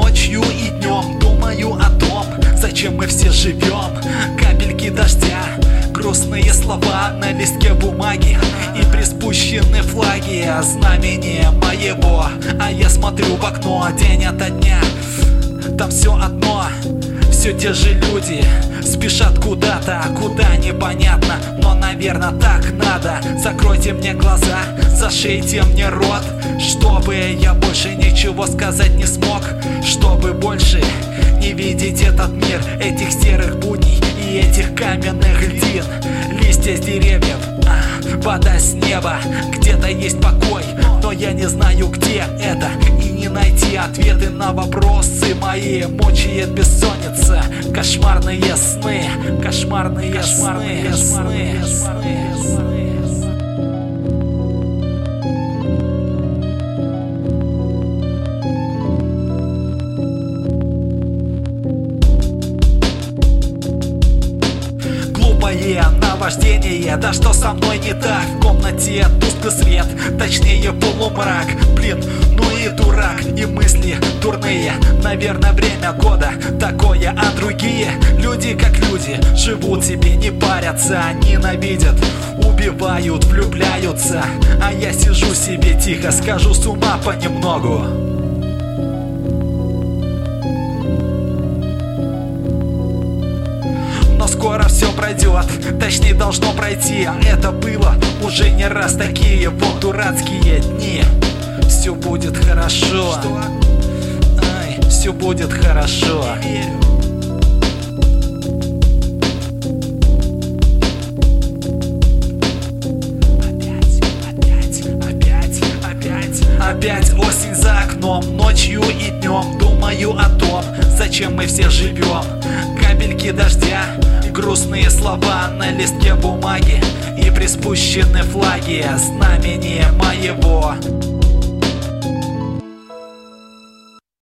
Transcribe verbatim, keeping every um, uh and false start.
ночью и днем думаю о том, зачем мы все живем. Капельки дождя, грустные слова на листке бумаги и приспущены флаги знамения моего. А я смотрю в окно день ото дня, там все одно, все те же люди спешат куда-то, куда непонятно, но, наверное, так надо. Закройте мне глаза, зашейте мне рот, чтобы я больше ничего сказать не смог, чтобы больше не видеть этот мир, этих серых будней и этих каменных льдин. Листья с деревьев, а, вода с неба, где-то есть покой, но я не знаю, где это. И не найти ответы на вопросы мои мучает бессонница. Кошмарные сны, кошмарные, кошмарные сны, сны, сны. Глупое наваждение, да что со мной не так? В комнате тусклый свет, точнее полумрак. Блин, ну и дурак, и мысли дурные. Наверное, время года такое, а другие люди как люди живут себе, не парятся, ненавидят, убивают, влюбляются. А я сижу себе тихо, скажу с ума понемногу. Но скоро все пройдет, точнее должно пройти. Это было уже не раз, такие вот дурацкие дни. Все будет хорошо, ай, все будет хорошо. Опять, опять, опять, опять, опять осень за окном, ночью и днем думаю о том, зачем мы все живем. Капельки дождя, грустные слова на листке бумаги и приспущены флаги знамения моего.